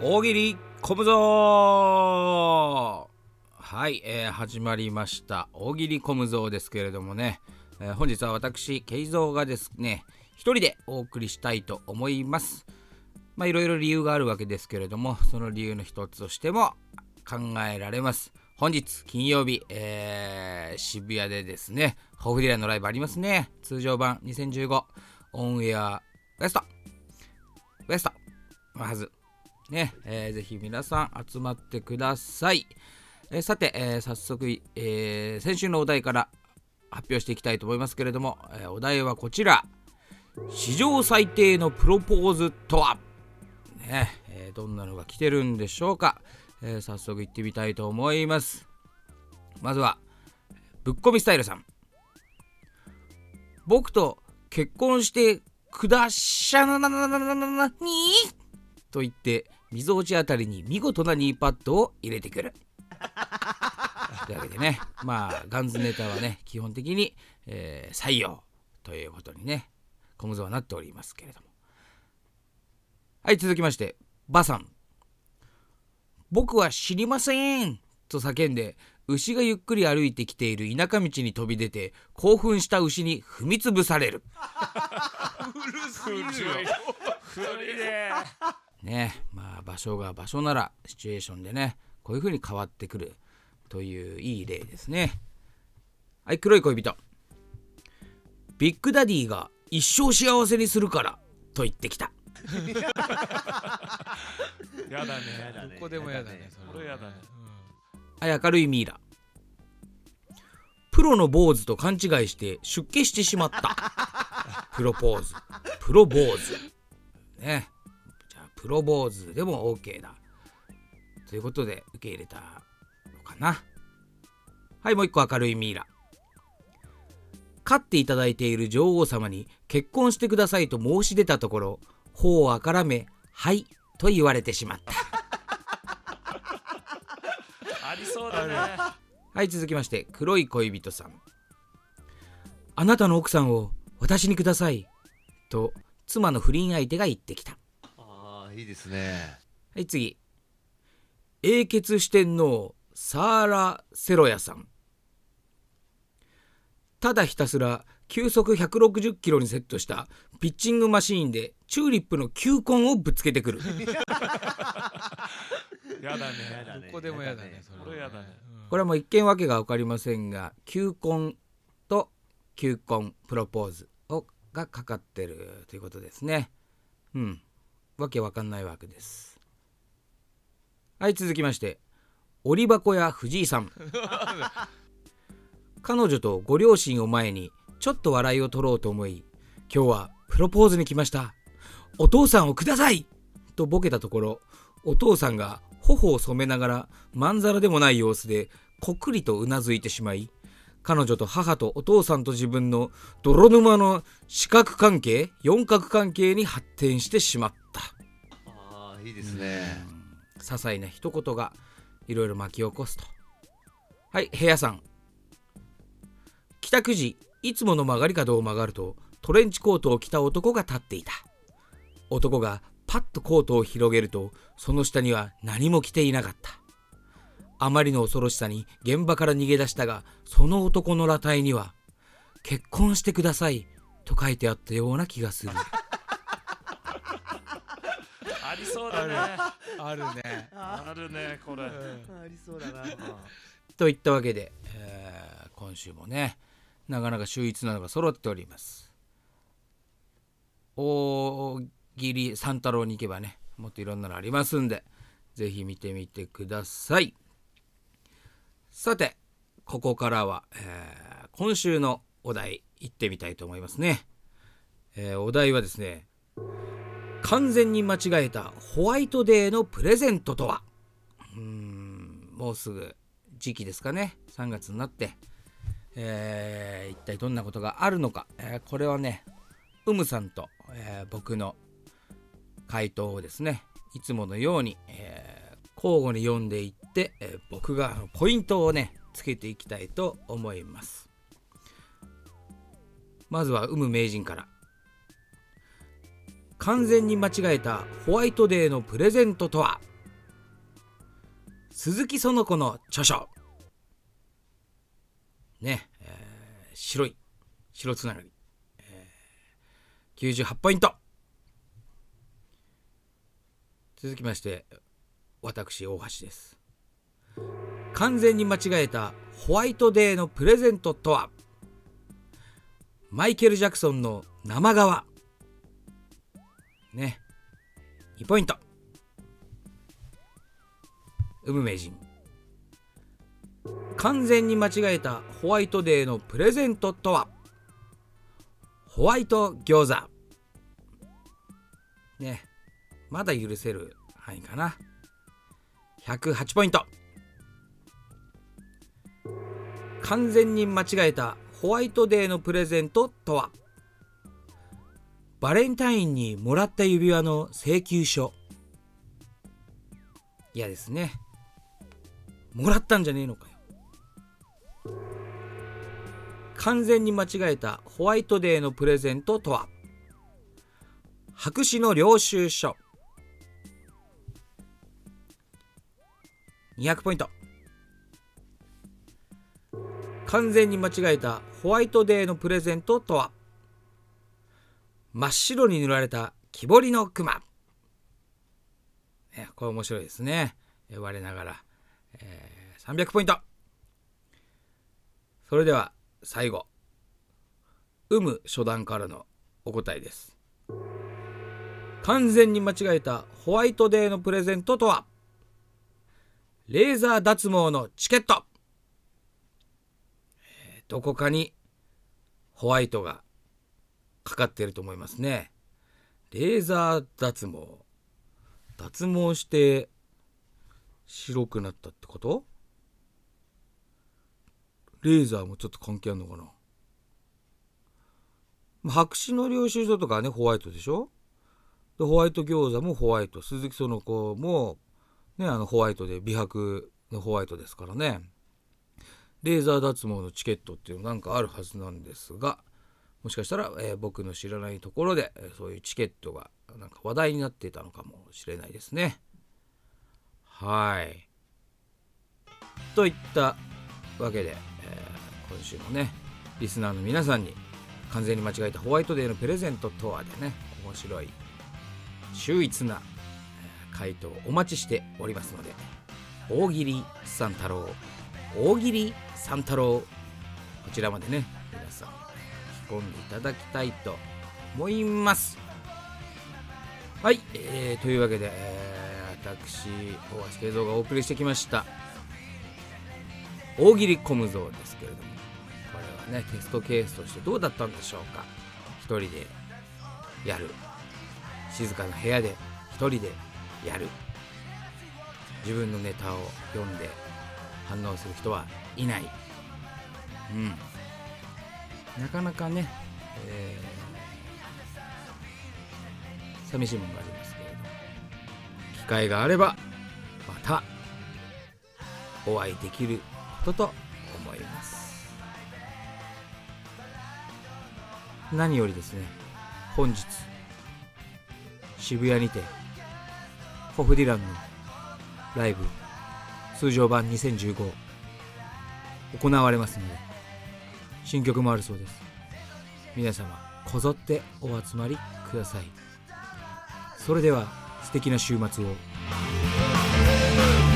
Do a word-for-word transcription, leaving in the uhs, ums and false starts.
大喜利小武蔵。はい、えー、始まりました大喜利小武蔵ですけれどもね、えー、本日は私慶三がですね一人でお送りしたいと思います。まあいろいろ理由があるわけですけれども、その理由の一つとしても考えられます。本日金曜日、えー、渋谷でですねホーフディランのライブありますね。通常版にせんじゅうごオンエアウエストウエストまずね、えー、ぜひ皆さん集まってください。えー、さて、えー、早速、えー、先週のお題から発表していきたいと思いますけれども、えー、お題はこちら。史上最低のプロポーズとは、ねえー、どんなのが来てるんでしょうか。えー、早速行ってみたいと思います。まずはぶっこみスタイルさん。僕と結婚してくだしゃなななななななにと言ってみぞおちあたりに見事なニーパッドを入れてくるというわけでね、まあガンズネタはね基本的に、えー、採用ということにね小武蔵はなっておりますけれども。はい、続きましてバさん。僕は知りませんと叫んで牛がゆっくり歩いてきている田舎道に飛び出て興奮した牛に踏みつぶされる古すぎるよ。古いね。 ね、まあ場所が場所ならシチュエーションでねこういう風に変わってくるといういい例ですね。はい、黒い恋人。ビッグダディが一生幸せにするからと言ってきたやだね。 どこでもやだね。 それやだね。 はい、明るいミイラ。プロの坊主と勘違いして出家してしまったプロポーズプロ坊主ね。じゃあプロ坊主でも OK だということで受け入れたのかな。はい、もう一個明るいミイラ。飼っていただいている女王様に結婚してくださいと申し出たところ、頬をあからめはいと言われてしまったありそうだね。 はい、続きまして黒い恋人さん。あなたの奥さんを私にくださいと妻の不倫相手が言ってきた。 ああ、いいですね。 はい、次。英傑四天王サーラ・セロヤさん。ただひたすら球速ひゃくろくじゅっキロにセットしたピッチングマシーンでチューリップの球根をぶつけてくるやだね。 どこでもやだね。 それやだね。 これはもう一見わけが分かりませんが、球根と球根プロポーズをがかかってるということですね。うん、わけわかんないわけです。はい、続きまして折箱屋藤井さん。彼女とご両親を前にちょっと笑いを取ろうと思い、今日はプロポーズに来ました、お父さんをくださいとボケたところ、お父さんが頬を染めながらまんざらでもない様子でこっくりとうなずいてしまい、彼女と母とお父さんと自分の泥沼の四角関係四角関係に発展してしまった。 ああ、いいですね。 些細な一言がいろいろ巻き起こすと。はい、部屋さん。帰宅時いつもの曲がり角を曲がるとトレンチコートを着た男が立っていた。男がパッとコートを広げるとその下には何も着ていなかった。あまりの恐ろしさに現場から逃げ出したが、その男の裸体には結婚してくださいと書いてあったような気がするありそうだね。 あるね。 あるねこれ。 ありそうだな。 といったわけで、えー、今週もねなかなか秀逸なのが揃っております。大喜利三太郎に行けばねもっといろんなのありますんで、ぜひ見てみてください。さてここからは、えー、今週のお題いってみたいと思いますね。えー、お題はですね、完全に間違えたホワイトデーのプレゼントとは。うーんもうすぐ時期ですかね、さんがつになって、えー、一体どんなことがあるのか、えー、これはねうむさんと、えー、僕の回答をですねいつものように、えー、交互に読んでいって、えー、僕がポイントをねつけていきたいと思います。まずはうむ名人から。完全に間違えたホワイトデーのプレゼントとは。 鈴木園子の著書ね、えー、白い白つながり、えー、きゅうじゅうはちポイント。続きまして私大橋です。完全に間違えたホワイトデーのプレゼントとは。マイケル・ジャクソンの生側ね、にポイント。うむ名人、完全に間違えたホワイトデーのプレゼントとは。ホワイト餃子ね、まだ許せる範囲かな。ひゃくはちポイント。完全に間違えたホワイトデーのプレゼントとは。バレンタインにもらった指輪の請求書。嫌ですね。もらったんじゃねえのかよ。完全に間違えたホワイトデーのプレゼントとは。白紙の領収書。にひゃくポイント。完全に間違えたホワイトデーのプレゼントとは。真っ白に塗られた木彫りの熊。ね、これ面白いですね。我ながら、えー、さんびゃくポイント。それでは最後、有無初段からのお答えです。完全に間違えたホワイトデーのプレゼントとは。レーザー脱毛のチケット。えー、どこかにホワイトがかかっていると思いますね。レーザー脱毛、脱毛して白くなったってこと？レーザーもちょっと関係あるのかな。白紙の領収書とかはね、ホワイトでしょ。でホワイト餃子もホワイト、鈴木園子もね、あのホワイトで、美白のホワイトですからね。レーザー脱毛のチケットっていうのなんかあるはずなんですが、もしかしたら、えー、僕の知らないところで、えー、そういうチケットがなんか話題になっていたのかもしれないですね。はい。といったわけで、えー、今週もね、リスナーの皆さんに完全に間違えたホワイトデーのプレゼントとはでね、面白い秀逸な回答をお待ちしておりますので、大喜利三太郎、大喜利三太郎、こちらまでね、皆さん聞き込んでいただきたいと思います。はい、えー、というわけで、えー、私大橋慶三がお送りしてきました大喜利コムゾーですけれども、これはね、テストケースとしてどうだったんでしょうか。一人でやる、静かな部屋で一人でやる、自分のネタを読んで反応する人はいない、うん、なかなかね、えー、寂しいものがありますけれども、機会があればまたお会いできることと思います。何よりですね、本日渋谷にてホフディランのライブ通常版にせんじゅうご行われますので、新曲もあるそうです。皆様こぞってお集まりください。それでは素敵な週末を。